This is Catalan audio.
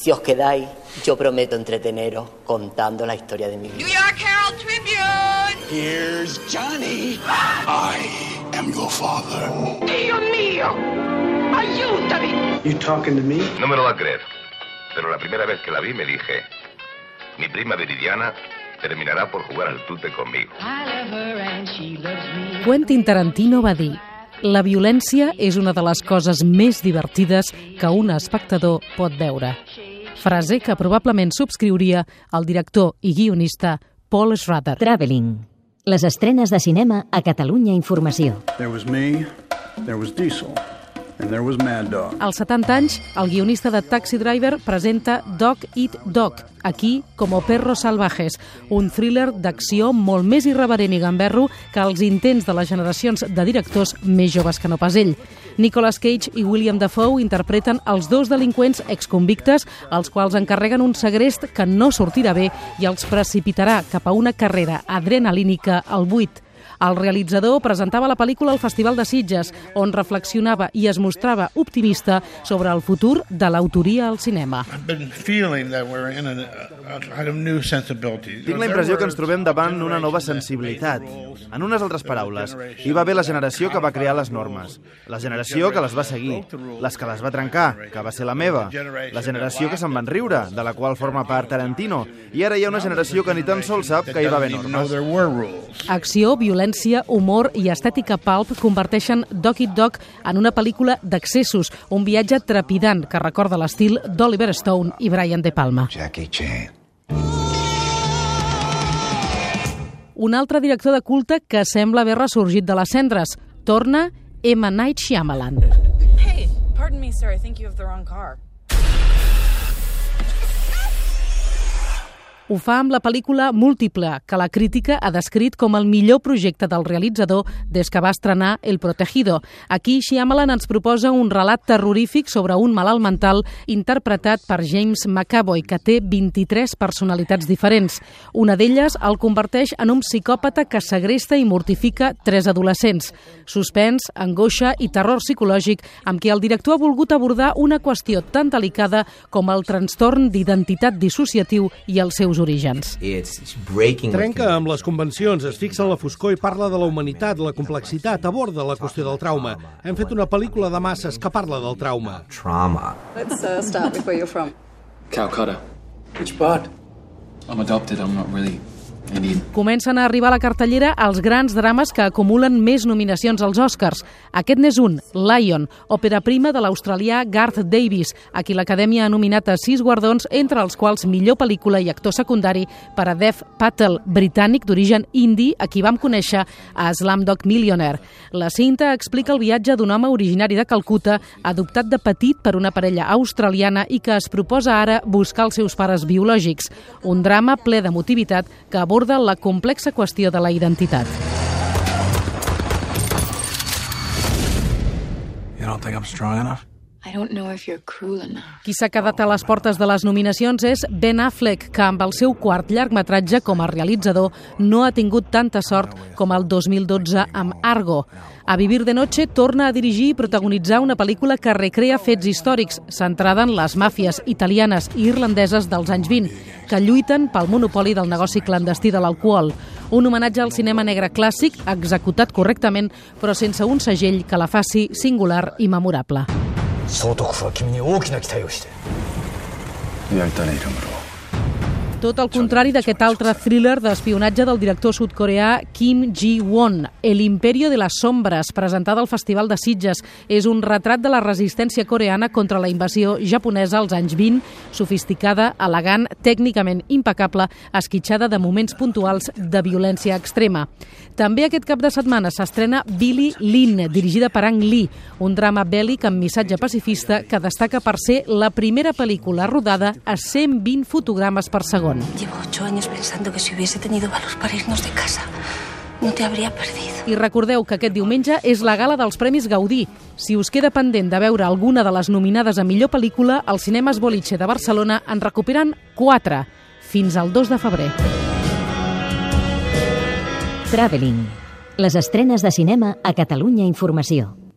Si os quedáis, yo prometo entreteneros contando la historia de mi vida. New York Herald Tribune. Here's Johnny. I am your father. Dios mío, ayúdame. You talking to me? No me lo va a creer, pero la primera vez que la vi me dije, mi prima Viridiana terminarà por jugar al tute conmigo. Quentin Tarantino va dir: la violència és una de les coses més divertides que un espectador pot veure. Frase que probablement subscriuria el director i guionista Paul Schrader. Traveling. Les estrenes de cinema a Catalunya Informació. There was me, there was Diesel. And there was Mad Dog. Als 70 anys, el guionista de Taxi Driver presenta Dog Eat Dog, aquí como Perros Salvajes, un thriller d'acció molt més irreverent i gamberro que els intents de les generacions de directors més joves que no pas ell. Nicolas Cage i William Dafoe interpreten els dos delinqüents exconvictes, als quals encarreguen un segrest que no sortirà bé i els precipitarà cap a una carrera adrenalínica al buit. El realitzador presentava la pel·lícula al Festival de Sitges, on reflexionava i es mostrava optimista sobre el futur de l'autoria al cinema. Tinc la impressió que ens trobem davant una nova sensibilitat. En unes altres paraules, hi va haver la generació que va crear les normes, la generació que les va seguir, les que les va trencar, que va ser la meva, la generació que se'n van riure, de la qual forma part Tarantino, i ara hi ha una generació que ni tan sols sap que hi va haver normes. Acció, violència, humor i estètica pulp converteixen Dog Eat Dog en una pel·lícula d'accessos, un viatge trepidant que recorda l'estil d'Oliver Stone i Brian De Palma. Jackie Chan. Un altre director de culte que sembla haver ressorgit de les cendres. Torna M. Night Shyamalan. Hey, pardon me, sir, I think you have the wrong car. Ho fa amb la pel·lícula Múltiple, que la crítica ha descrit com el millor projecte del realitzador des que va estrenar El Protegido. Aquí Shyamalan ens proposa un relat terrorífic sobre un malalt mental interpretat per James McAvoy, que té 23 personalitats diferents. Una d'elles el converteix en un psicòpata que segresta i mortifica 3 adolescents. Suspens, angoixa i terror psicològic amb què el director ha volgut abordar una qüestió tan delicada com el trastorn d'identitat dissociatiu i els seus orígens. Trenca amb les convencions, es fixa en la foscor i parla de la humanitat, la complexitat, aborda la qüestió del trauma. Hem fet una pel·lícula de masses que parla del trauma. Let's start with where you're from. Calcutta. Which part? I'm adopted, I'm not really Indian. Comencen a arribar a la cartellera els grans drames que acumulen més nominacions als Oscars. Aquest n'és un, Lion, òpera prima de l'australià Garth Davis, a qui l'Acadèmia ha nominat a 6 guardons, entre els quals millor pel·lícula i actor secundari per a Dev Patel, britànic d'origen indi, a qui vam conèixer a Slumdog Millionaire. La cinta explica el viatge d'un home originari de Calcuta, adoptat de petit per una parella australiana i que es proposa ara buscar els seus pares biològics. Un drama ple d'emotivitat que aborda la complexa qüestió de la identitat. You don't think I'm strong enough? I don't know if you're cruel enough. Qui s'ha quedat a les portes de les nominacions és Ben Affleck, que amb el seu quart llargmetratge com a realitzador no ha tingut tanta sort com el 2012 amb Argo. A Vivir de Noche torna a dirigir i protagonitzar una pel·lícula que recrea fets històrics, centrada en les màfies italianes i irlandeses dels anys 20, que lluiten pel monopoli del negoci clandestí de l'alcohol. Un homenatge al cinema negre clàssic, executat correctament, però sense un segell que la faci singular i memorable. 総督府は君に大きな期待をしてやりたね、色室。 Tot el contrari d'aquest altre thriller d'espionatge del director sud-coreà Kim Ji-won, El imperio de las sombras, presentada al Festival de Sitges. És un retrat de la resistència coreana contra la invasió japonesa als anys 20, sofisticada, elegant, tècnicament impecable, esquitxada de moments puntuals de violència extrema. També aquest cap de setmana s'estrena Billy Lin, dirigida per Ang Lee, un drama bèl·lic amb missatge pacifista que destaca per ser la primera pel·lícula rodada a 120 fotogrames per segon. Llevo 8 años pensando que si hubiese tenido valor para irnos de casa, no te habría perdido. I recordeu que aquest diumenge és la gala dels Premis Gaudí. Si us queda pendent de veure alguna de les nominades a millor pel·lícula, els cinemes Boliche de Barcelona en recuperen 4, fins al 2 de febrer. Traveling. Les estrenes de cinema a Catalunya Informació.